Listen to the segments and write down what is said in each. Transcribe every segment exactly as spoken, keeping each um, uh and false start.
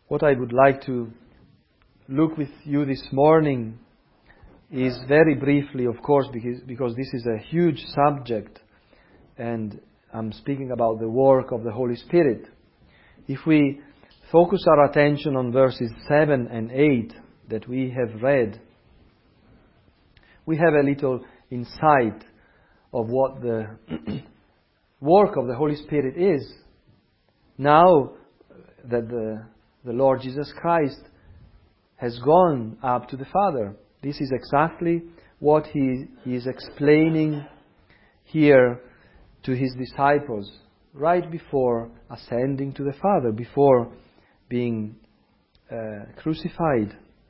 What I would like to look with you this morning is very briefly, of course, because, because this is a huge subject, and I'm speaking about the work of the Holy Spirit. If we focus our attention on verses seven and eight that we have read, we have a little insight of what the work of the Holy Spirit is. Now that the, the Lord Jesus Christ has gone up to the Father, this is exactly what He, he is explaining here to His disciples, right before ascending to the Father, before being uh, crucified.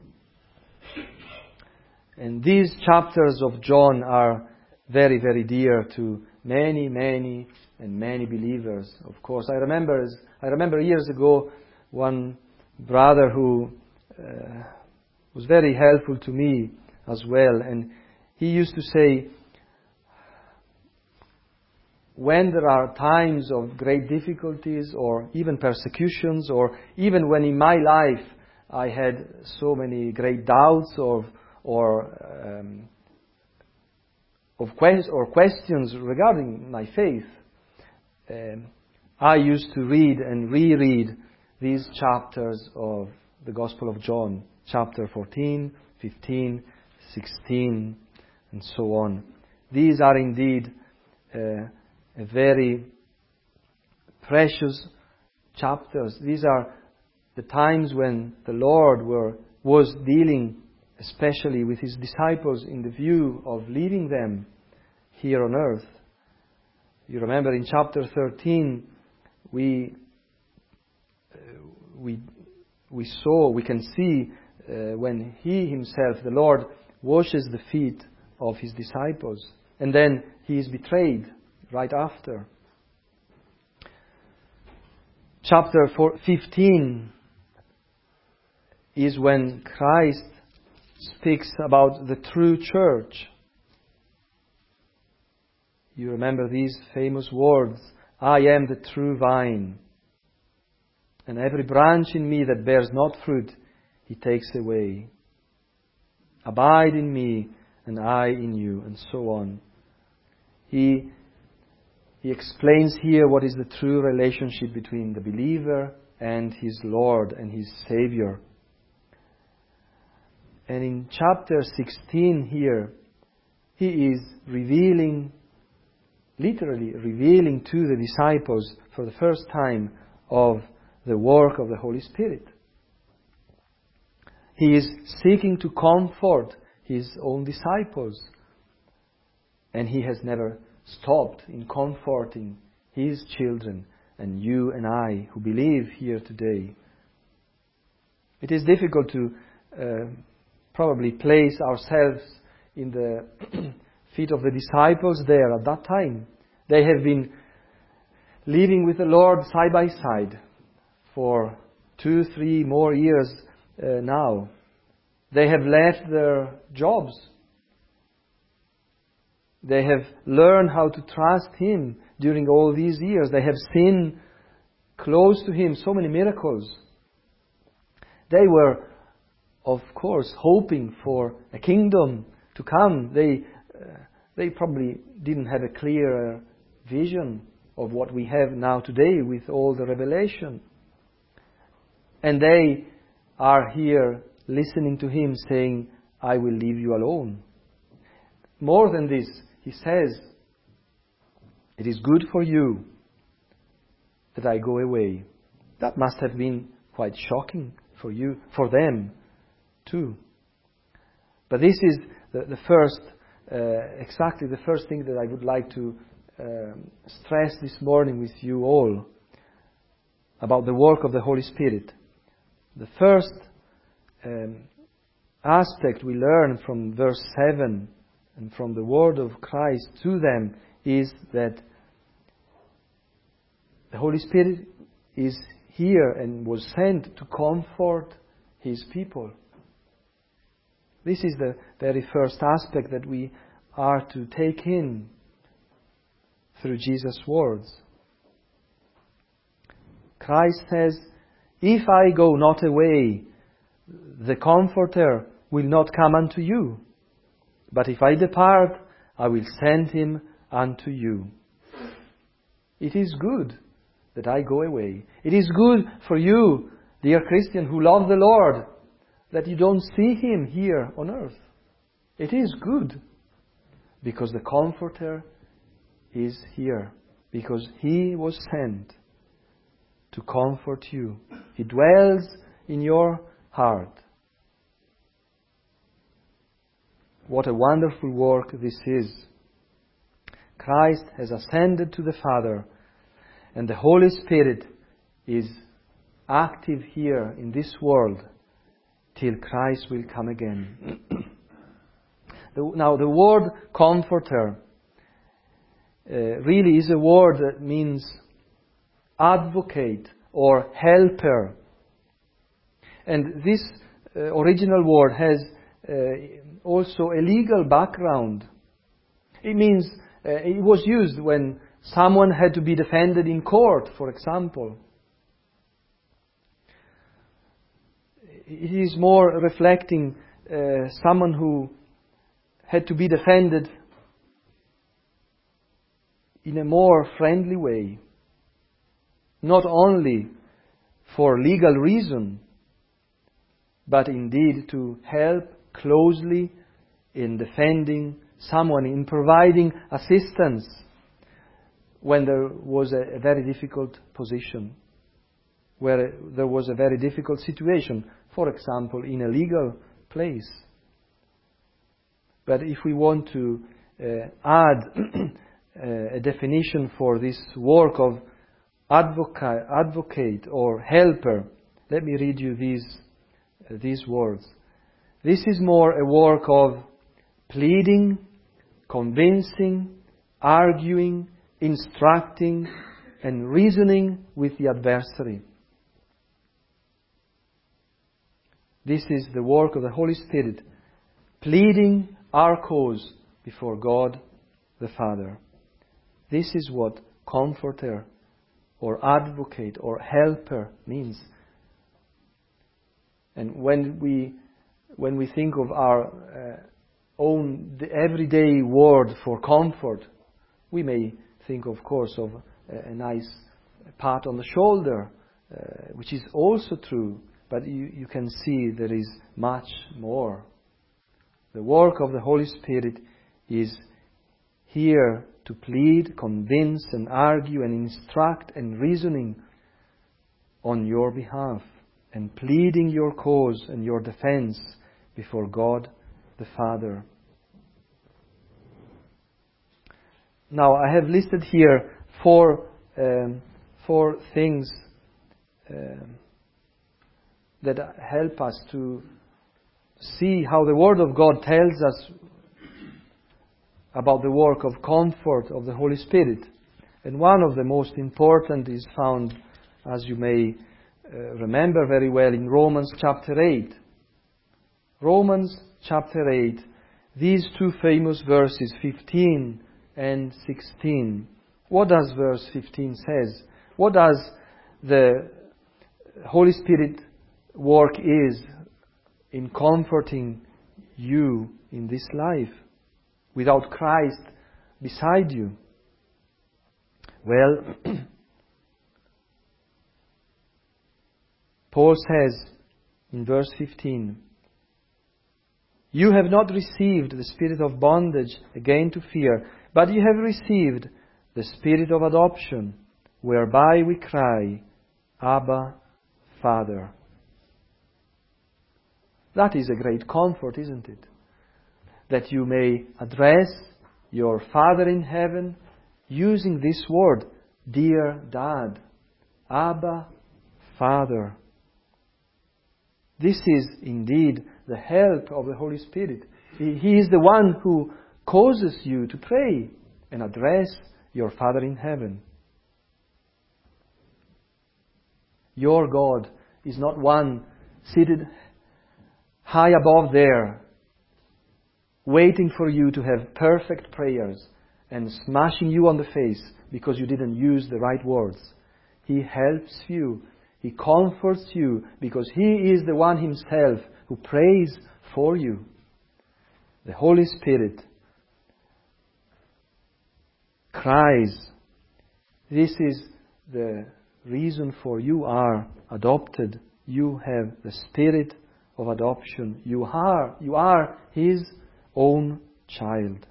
And these chapters of John are very, very dear to many, many and many believers. Of course, I remember, I remember years ago one brother who uh, was very helpful to me as well, and he used to say, when there are times of great difficulties or even persecutions, or even when in my life I had so many great doubts or or um, of quest- or questions regarding my faith, um, I used to read and reread these chapters of the Gospel of John, chapter fourteen, fifteen, sixteen, and so on. These are indeed uh, a very precious chapters. These are the times when the Lord were, was dealing especially with His disciples in the view of leaving them here on earth. You remember in chapter thirteen, we uh, we we saw, we can see uh, when He Himself, the Lord, washes the feet of His disciples, and then He is betrayed right after. Chapter fifteen is when Christ speaks about the true church. You remember these famous words, I am the true vine, and every branch in me that bears not fruit, He takes away. Abide in me, and I in you, and so on. He, he explains here what is the true relationship between the believer and his Lord and his Savior. And in chapter sixteen here, He is revealing, literally revealing to the disciples for the first time of the work of the Holy Spirit. He is seeking to comfort His own disciples, and He has never stopped in comforting His children and you and I who believe here today. It is difficult to uh, probably place ourselves in the feet of the disciples there at that time. They have been living with the Lord side by side for two, three more years uh, now. They have left their jobs. They have learned how to trust Him during all these years. They have seen close to Him so many miracles. They were, of course, hoping for a kingdom to come. They uh, they probably didn't have a clearer vision of what we have now today with all the revelation. And they are here listening to Him saying, I will leave you alone. More than this, He says, it is good for you that I go away. That must have been quite shocking for you, for them too. But this is the, the first, uh, exactly the first thing that I would like to um, stress this morning with you all about the work of the Holy Spirit. The first um, aspect we learn from verse seven and from the word of Christ to them is that the Holy Spirit is here and was sent to comfort His people. This is the very first aspect that we are to take in through Jesus' words. Christ says, If I go not away, the Comforter will not come unto you. But if I depart, I will send him unto you. It is good that I go away. It is good for you, dear Christian, who love the Lord, that you don't see him here on earth. It is good, because the Comforter is here, because he was sent to comfort you. He dwells in your heart. What a wonderful work this is. Christ has ascended to the Father, and the Holy Spirit is active here in this world till Christ will come again. the, now, the word Comforter uh, really is a word that means advocate or helper. And this uh, original word has uh, also a legal background. It means uh, it was used when someone had to be defended in court, for example. It is more reflecting uh, someone who had to be defended in a more friendly way. Not only for legal reason, but indeed to help closely in defending someone, in providing assistance when there was a, a very difficult position, where there was a very difficult situation, for example, in a legal place. But if we want to uh, add uh, a definition for this work of advocate, advocate or helper, let me read you these, uh, these words. This is more a work of pleading, convincing, arguing, instructing, and reasoning with the adversary. This is the work of the Holy Spirit, pleading our cause before God the Father. This is what Comforter or advocate or helper means. And when we when we think of our uh, own the everyday word for comfort, we may think, of course, of a, a nice pat on the shoulder, uh, which is also true, but you, you can see there is much more. The work of the Holy Spirit is here to plead, convince, and argue, and instruct, and reasoning on your behalf, and pleading your cause and your defense before God the Father. Now, I have listed here four, um, four things um, that help us to see how the Word of God tells us about the work of comfort of the Holy Spirit. And one of the most important is found, as you may uh, remember very well, in Romans chapter eight. Romans chapter eight, these two famous verses, fifteen and sixteen. What does verse fifteen says? What does the Holy Spirit work is in comforting you in this life without Christ beside you? Well, Paul says in verse fifteen, you have not received the spirit of bondage again to fear, but you have received the spirit of adoption, whereby we cry, Abba, Father. That is a great comfort, isn't it? That you may address your Father in heaven using this word, dear Dad, Abba, Father. This is indeed the help of the Holy Spirit. He is the one who causes you to pray and address your Father in heaven. Your God is not one seated high above there, waiting for you to have perfect prayers and smashing you on the face because you didn't use the right words. He helps you. He comforts you because He is the one Himself who prays for you. The Holy Spirit cries. This is the reason for you are adopted. You have the spirit of adoption. You are, you are His own child.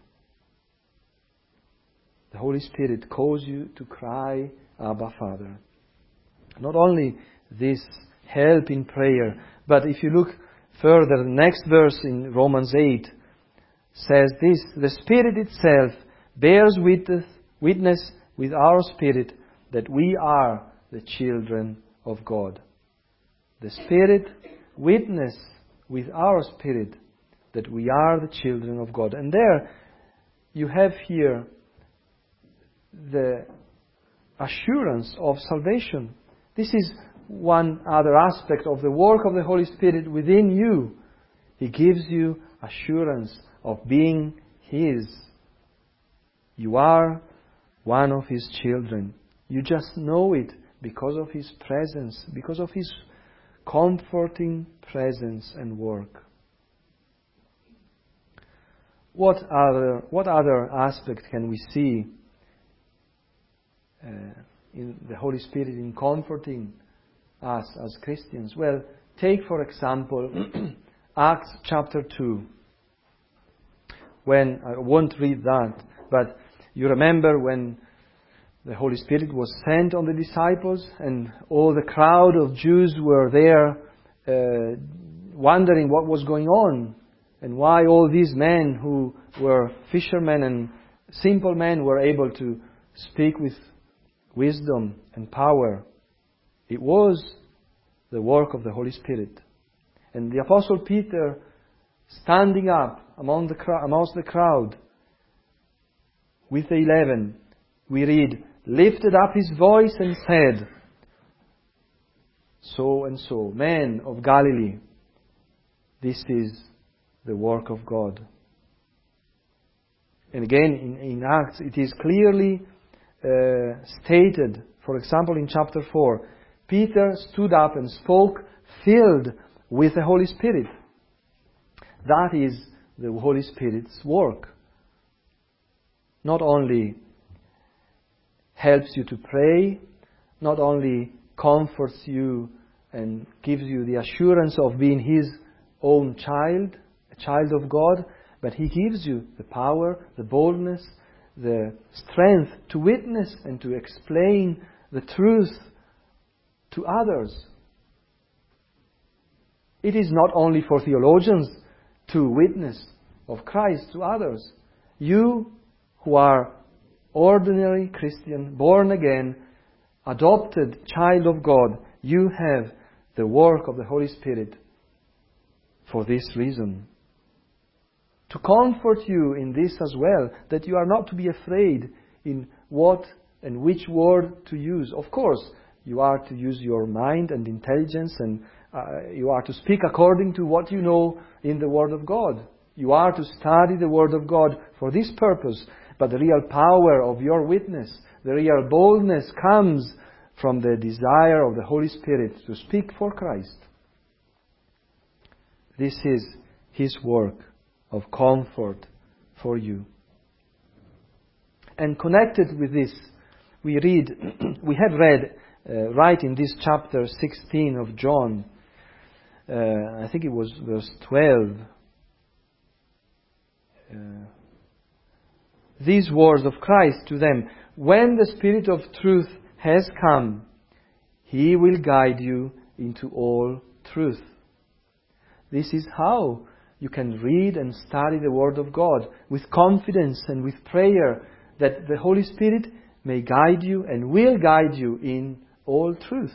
The Holy Spirit calls you to cry, Abba, Father. Not only this help in prayer, but if you look further, the next verse in Romans eight says this: the Spirit itself bears witness, witness with our spirit that we are the children of God. The Spirit witness with our spirit that we are the children of God. And there you have here the assurance of salvation. This is one other aspect of the work of the Holy Spirit within you. He gives you assurance of being His. You are one of His children. You just know it because of His presence, because of His comforting presence and work. What other, what other aspect can we see uh, in the Holy Spirit in comforting us as Christians? Well, take for example Acts chapter two. When, I won't read that, but you remember when the Holy Spirit was sent on the disciples and all the crowd of Jews were there uh, wondering what was going on and why all these men who were fishermen and simple men were able to speak with wisdom and power. It was the work of the Holy Spirit. And the Apostle Peter, standing up among the crowd, amongst the crowd with the eleven, we read, lifted up his voice and said, so and so, men of Galilee, this is the work of God. And again, in, in Acts, it is clearly uh, stated, for example, in chapter four, Peter stood up and spoke filled with the Holy Spirit. That is the Holy Spirit's work. Not only helps you to pray, not only comforts you and gives you the assurance of being His own child, a child of God, but He gives you the power, the boldness, the strength to witness and to explain the truth to others. It is not only for theologians to witness of Christ to others. You who are ordinary Christian, born again, adopted child of God, you have the work of the Holy Spirit for this reason. To comfort you in this as well, that you are not to be afraid in what and which word to use. Of course, you are to use your mind and intelligence, and uh, you are to speak according to what you know in the Word of God. You are to study the Word of God for this purpose. But the real power of your witness, the real boldness comes from the desire of the Holy Spirit to speak for Christ. This is His work of comfort for you. And connected with this, we read, we have read uh, right in this chapter sixteen of John, uh, I think it was verse twelve, uh, these words of Christ to them, when the Spirit of truth has come, He will guide you into all truth. This is how you can read and study the Word of God with confidence and with prayer, that the Holy Spirit may guide you and will guide you in all truth.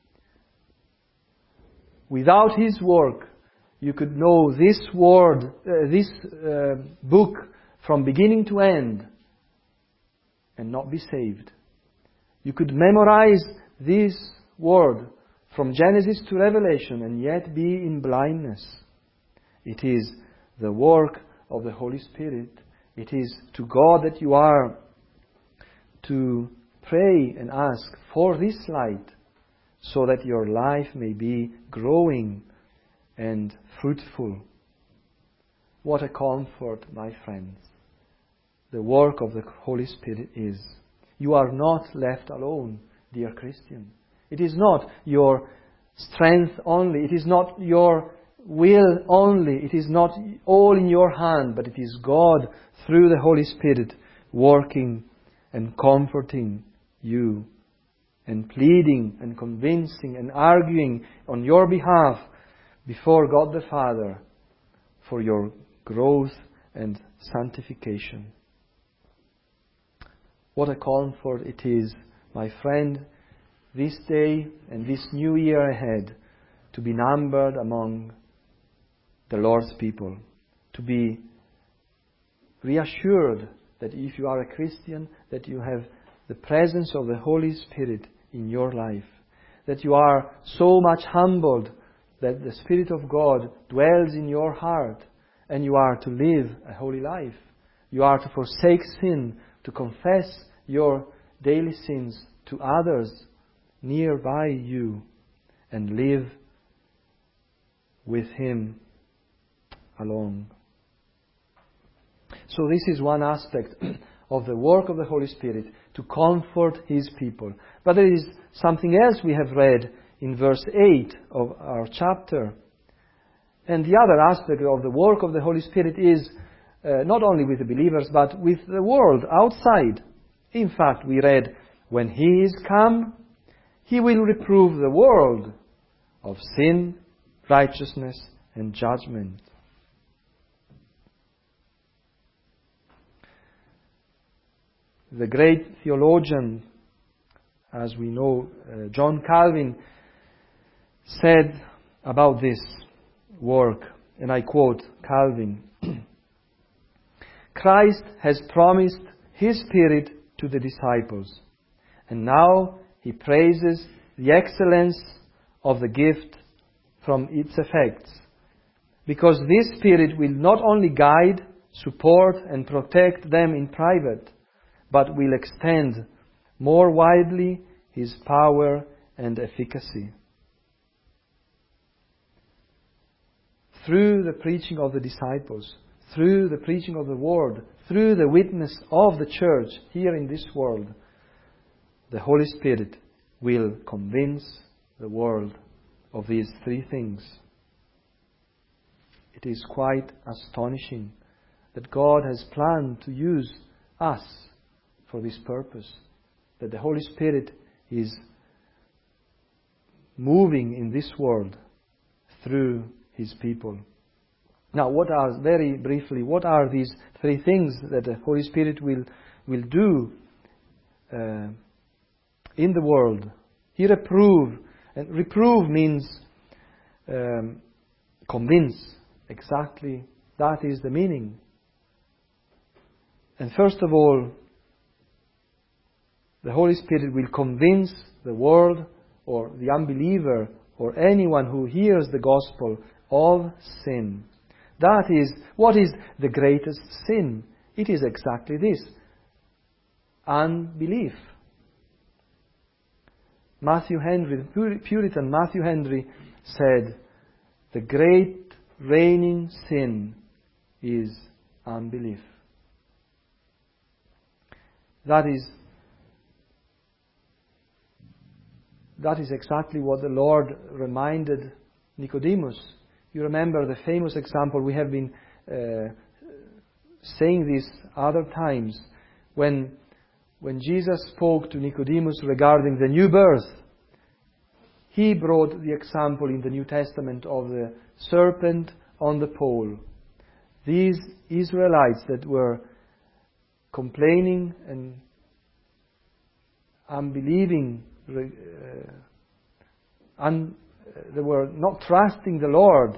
Without His work, you could know this word, uh, this uh, book from beginning to end and not be saved. You could memorize this word from Genesis to Revelation and yet be in blindness. It is the work of the Holy Spirit. It is to God that you are to pray and ask for this light, so that your life may be growing and fruitful. What a comfort, my friends, the work of the Holy Spirit is. You are not left alone, dear Christian. It is not your strength only. It is not your will only. It is not all in your hand, but it is God through the Holy Spirit working and comforting you and pleading and convincing and arguing on your behalf before God the Father for your growth and sanctification. What a comfort it is, my friend, this day and this new year ahead, to be numbered among the Lord's people, to be reassured that if you are a Christian, that you have the presence of the Holy Spirit in your life, that you are so much humbled that the Spirit of God dwells in your heart, and you are to live a holy life. You are to forsake sin, to confess your daily sins to others nearby you, and live with Him alone. So this is one aspect of the work of the Holy Spirit, to comfort His people. But there is something else we have read in verse eight of our chapter. And the other aspect of the work of the Holy Spirit is uh, not only with the believers, but with the world outside. In fact, we read, when He is come, He will reprove the world of sin, righteousness, and judgment. The great theologian, as we know, uh, John Calvin, said about this work, and I quote Calvin, Christ has promised His Spirit to the disciples, and now He praises the excellence of the gift from its effects, because this Spirit will not only guide, support, and protect them in private, but will extend more widely His power and efficacy. Through the preaching of the disciples, through the preaching of the Word, through the witness of the church here in this world, the Holy Spirit will convince the world of these three things. It is quite astonishing that God has planned to use us for this purpose, that the Holy Spirit is moving in this world through His people. Now, what are, very briefly, what are these three things that the Holy Spirit will, will do uh, in the world? He reprove, and reprove means um, convince. Exactly, that is the meaning. And first of all, the Holy Spirit will convince the world or the unbeliever or anyone who hears the gospel of sin. That is, what is the greatest sin? It is exactly this: unbelief. Matthew Henry, the Puritan Matthew Henry, said, the great reigning sin is unbelief. That is That is exactly what the Lord reminded Nicodemus. You remember the famous example, we have been uh, saying this other times, when, when Jesus spoke to Nicodemus regarding the new birth. He brought the example in the New Testament of the serpent on the pole. These Israelites that were complaining and unbelieving, Uh, and they were not trusting the Lord.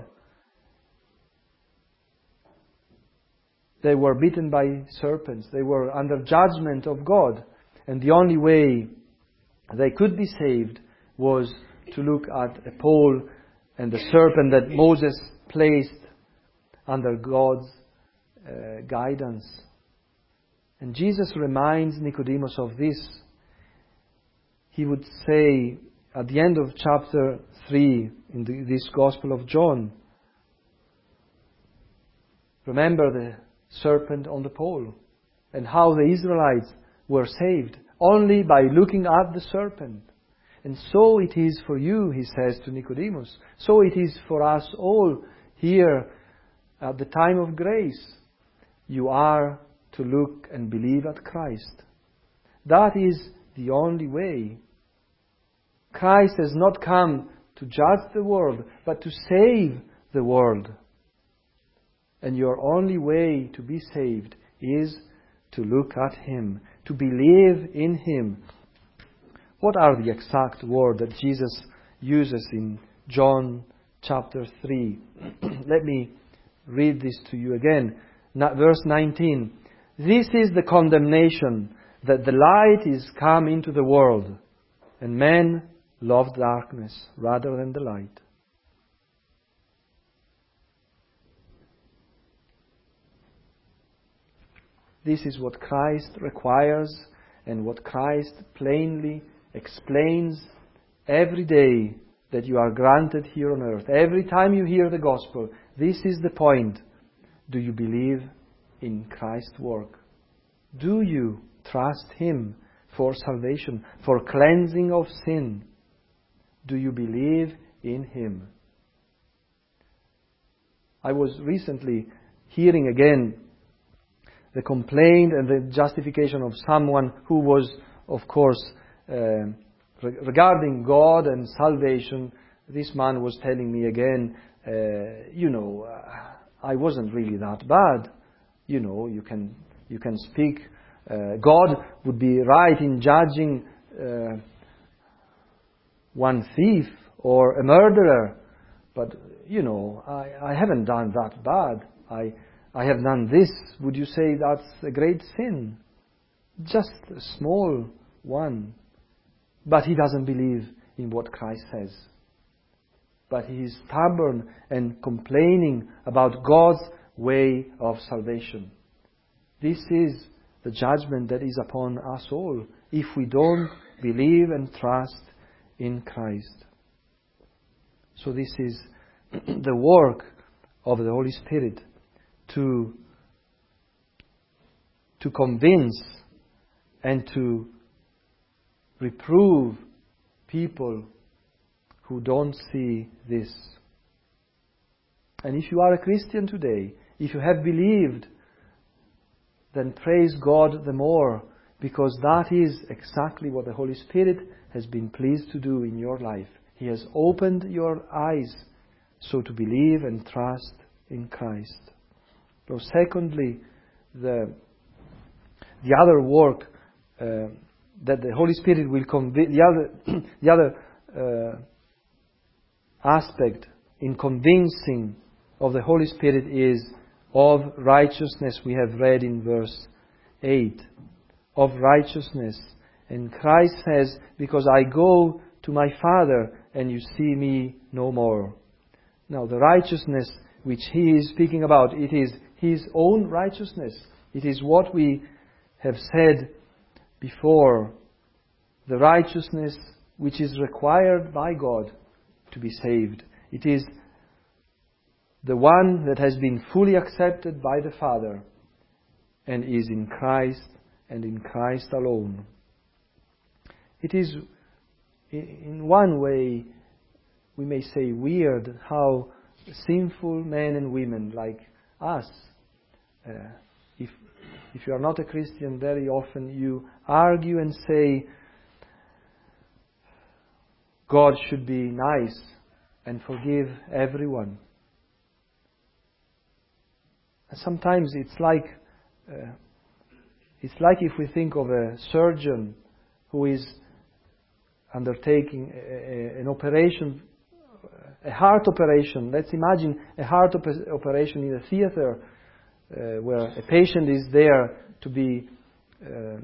They were bitten by serpents. They were under judgment of God. And the only way they could be saved was to look at a pole and the serpent that Moses placed under God's uh, guidance. And Jesus reminds Nicodemus of this. He would say, at the end of chapter three in the, this Gospel of John, remember the serpent on the pole and how the Israelites were saved only by looking at the serpent. And so it is for you, he says to Nicodemus. So it is for us all here at the time of grace. You are to look and believe at Christ. That is the only way. Christ has not come to judge the world, but to save the world. And your only way to be saved is to look at Him, to believe in Him. What are the exact words that Jesus uses in John chapter three? Let me read this to you again. Verse nineteen. This is the condemnation, that the light is come into the world, and men love darkness rather than the light. This is what Christ requires and what Christ plainly explains every day that you are granted here on earth. Every time you hear the gospel, this is the point. Do you believe in Christ's work? Do you trust Him for salvation, for cleansing of sin? Do you believe in Him? I was recently hearing again the complaint and the justification of someone who was, of course, uh, re- regarding God and salvation. This man was telling me again, uh, you know, uh, I wasn't really that bad. You know, you can you can speak. Uh, God would be right in judging uh, one thief or a murderer, but you know, I, I haven't done that bad. I I have done this. Would you say that's a great sin? Just a small one. But he doesn't believe in what Christ says. But he is stubborn and complaining about God's way of salvation. This is the judgment that is upon us all if we don't believe and trust in Christ. So this is the work of the Holy Spirit to, to convince and to reprove people who don't see this. And if you are a Christian today, if you have believed, then praise God the more, because that is exactly what the Holy Spirit has been pleased to do in your life. He has opened your eyes so to believe and trust in Christ. So secondly, the, the other work uh, that the Holy Spirit will convince, the other, the other uh, aspect in convincing of the Holy Spirit is of righteousness. We have read in verse eight. Of righteousness. And Christ says, because I go to my Father and you see me no more. Now the righteousness which He is speaking about, it is His own righteousness. It is what we have said before. The righteousness which is required by God to be saved. It is the one that has been fully accepted by the Father and is in Christ and in Christ alone. It is, in one way, we may say weird, how sinful men and women like us, uh, if if you are not a Christian, very often you argue and say, God should be nice and forgive everyone. And sometimes it's like uh, it's like if we think of a surgeon who is undertaking a, a, an operation, a heart operation. Let's imagine a heart op- operation in a theater uh, where a patient is there to be uh,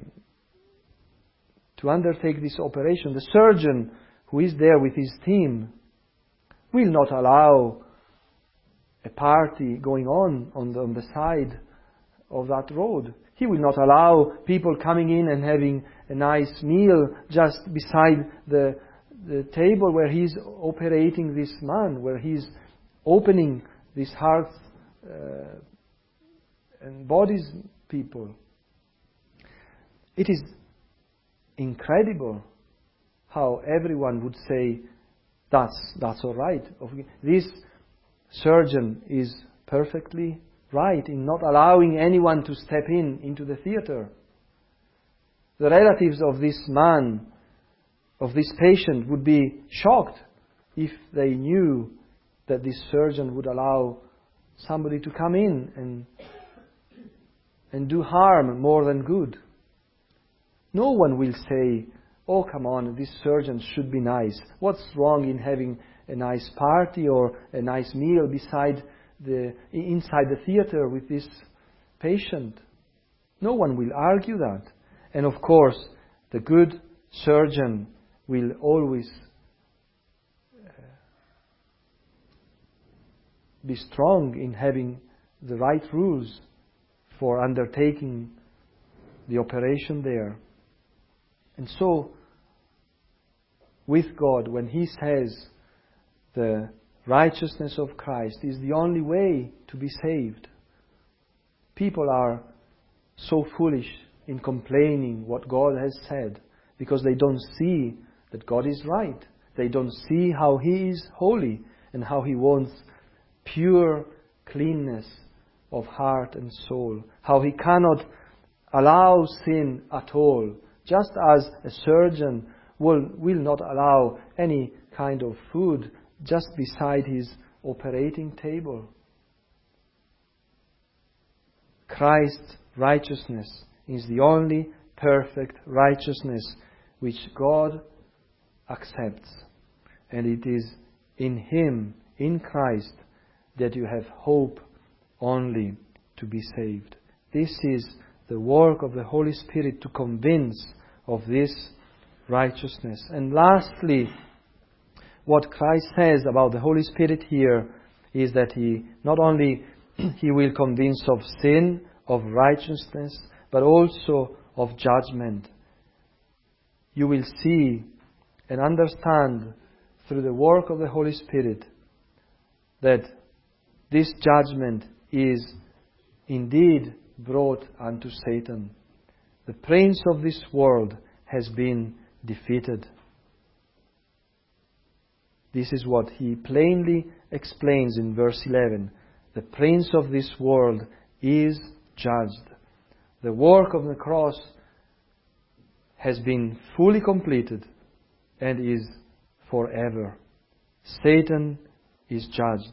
to undertake this operation. The surgeon who is there with his team will not allow a party going on on the, on the side of that road. He will not allow people coming in and having a nice meal just beside the the table where he's operating this man, where he's opening this heart uh, and bodies people. It is incredible how everyone would say, that's, that's all right. This surgeon is perfectly right in not allowing anyone to step in into the theater. The relatives of this man, of this patient, would be shocked if they knew that this surgeon would allow somebody to come in and, and do harm more than good. No one will say, oh, come on, this surgeon should be nice. What's wrong in having a nice party or a nice meal beside the, inside the theater with this patient? No one will argue that. And of course, the good surgeon will always uh, be strong in having the right rules for undertaking the operation there. And so, with God, when He says the righteousness of Christ is the only way to be saved, people are so foolish in complaining what God has said because they don't see that God is right. They don't see how He is holy and how He wants pure cleanness of heart and soul, how He cannot allow sin at all, just as a surgeon will, will not allow any kind of food just beside his operating table. Christ's righteousness is the only perfect righteousness which God accepts. And it is in Him, in Christ, that you have hope only to be saved. This is the work of the Holy Spirit to convince of this righteousness. And lastly, what Christ says about the Holy Spirit here is that He not only He will convince of sin, of righteousness, but also of judgment. You will see and understand through the work of the Holy Spirit that this judgment is indeed brought unto Satan. The prince of this world has been defeated. This is what he plainly explains in verse eleven. The prince of this world is judged. The work of the cross has been fully completed and is forever. Satan is judged.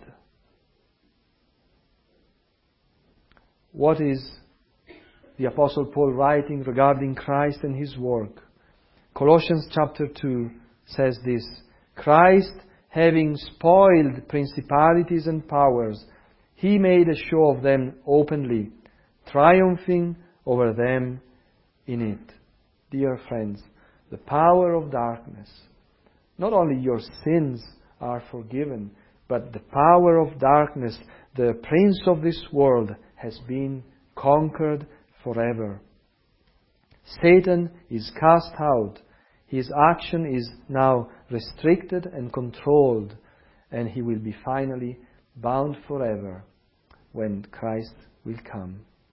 What is the Apostle Paul writing regarding Christ and His work? Colossians chapter two says this: Christ, having spoiled principalities and powers, He made a show of them openly, triumphing over them in it. Dear friends, the power of darkness, not only your sins are forgiven, but the power of darkness, the prince of this world, has been conquered forever. Satan is cast out. His action is now restricted and controlled, and he will be finally bound forever when Christ will come.